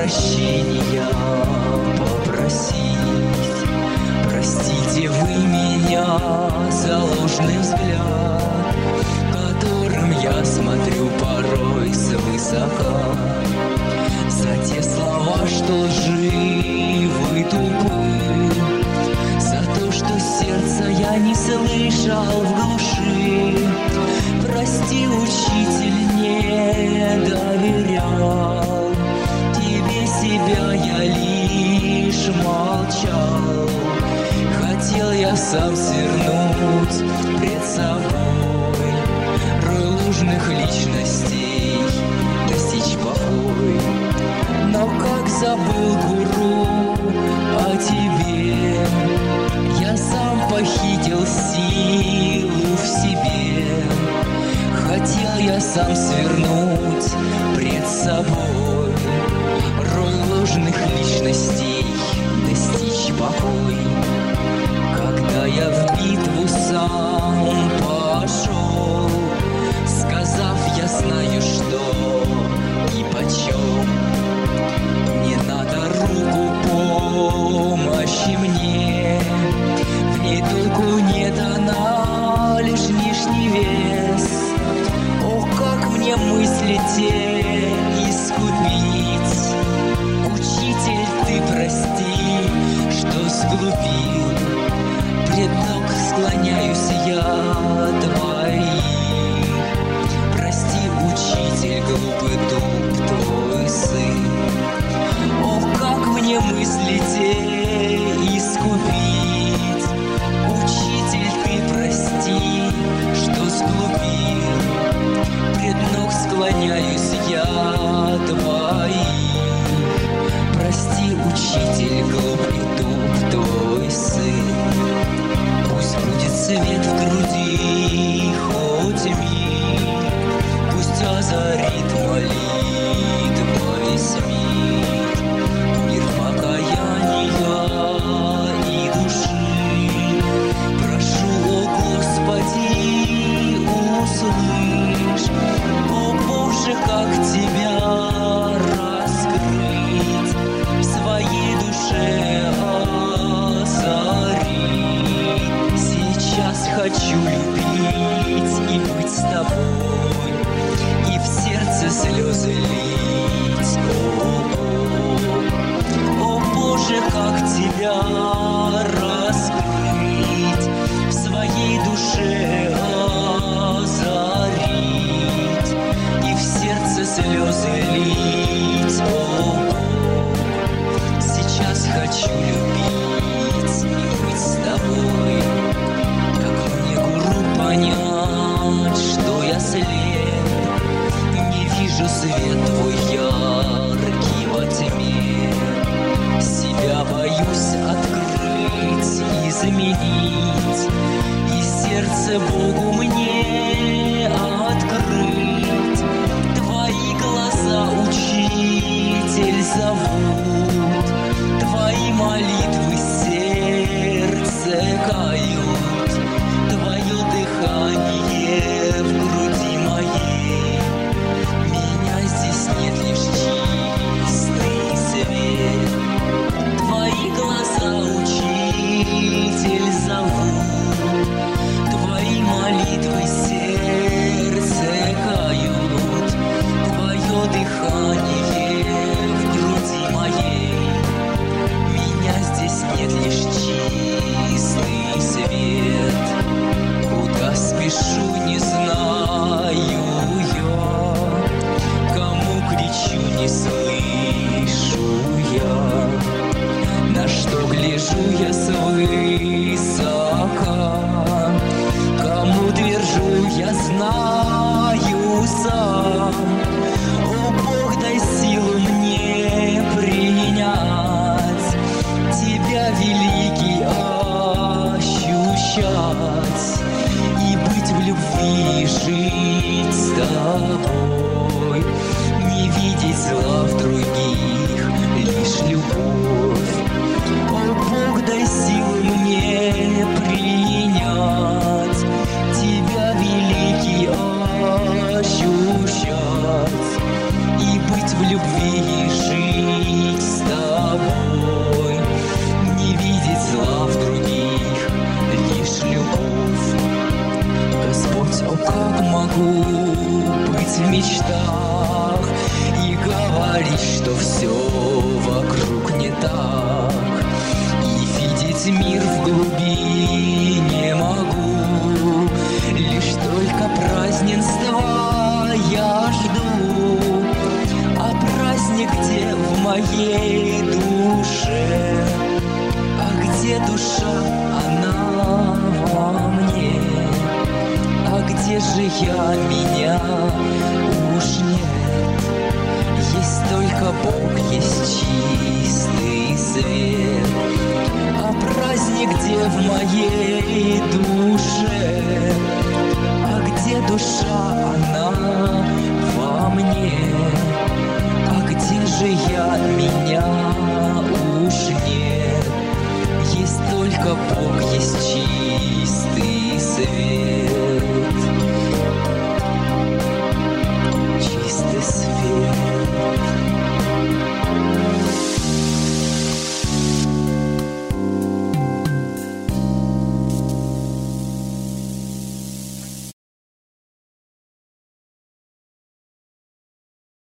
прощения попросить. Простите вы меня за ложный взгляд, которым я смотрю порой свысока, за те слова, что лживы и тупы, за то, что сердца я не слышал в глуши. Прости, учитель, не доверял, тебе себя я лишь молчал. Хотел я сам свернуть пред собой рой ложных личностей, достичь покой. Но как забыл, гуру, о тебе, я сам похитил силу в себе. Хотел я сам свернуть пред собой рой ложных личностей, достичь покой. Когда я в битву сам пошел, сказав, я знаю, что и почем, не надо руку помощи мне, в ней толку нет, она лишь лишний вес. Ох, как мне мысли те искупить, учитель, ты прости, что сглупил, пред ног склоняюсь я твоих. Прости, учитель, глупый туп твой сын. Ох, как мне мысли те искупить, учитель, ты прости, что сглупил, пред ног склоняюсь я твоих. Прости, учитель, глупый туп твой сын. Пусть будет свет в груди, хоть миг, пусть озарит молитва весь мир, мир покаяния и души. Прошу, о Господи, услышь, о Боже, как Тебя раскрыть, в своей душе озарить. Сейчас хочу любить и быть с тобой, и в сердце слезы лить. О Боже, как Тебя раскрыть, в своей душе озарить, и в сердце слезы лить. Сейчас хочу любить и быть с тобой. Понять, что я слеп, не вижу свет твой яркий во тьме. Себя боюсь открыть и заменить, и сердце Богу мне открыть. Твои глаза, учитель, зовут, твои молитвы сердце кают, твое дыхание в груди моей. Меня здесь нет, лишь чистый свет. Твои глаза, учитель, зовут, твои молитвы сердце кают, твое дыхание в груди моей. праздник где в моей душе? А где душа, она во мне? А где же я, меня уж нет? Есть только Бог, есть чистый свет. А праздник где в моей душе? А где душа, она во мне? А где же я, меня уж нет? Есть только Бог, есть чистый свет. Чистый свет.